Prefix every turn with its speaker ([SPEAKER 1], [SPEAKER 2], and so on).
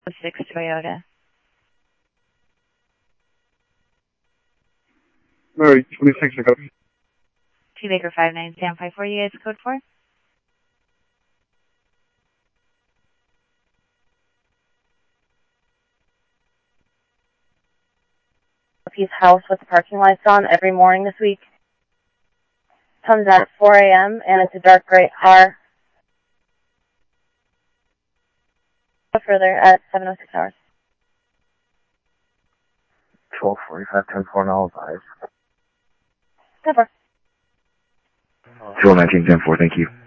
[SPEAKER 1] 6 Toyota.
[SPEAKER 2] Mary, 26, I got
[SPEAKER 1] 2 Baker 59, stand 5 for you guys, code 4.
[SPEAKER 3] His house with the parking lights on every morning this week. Comes out at 4 a.m. and it's a dark gray car. Further at 7:06 hours.
[SPEAKER 4] 12:45, 10-4, Nollifies.
[SPEAKER 3] 10-4.
[SPEAKER 4] 219, 10-4, thank you.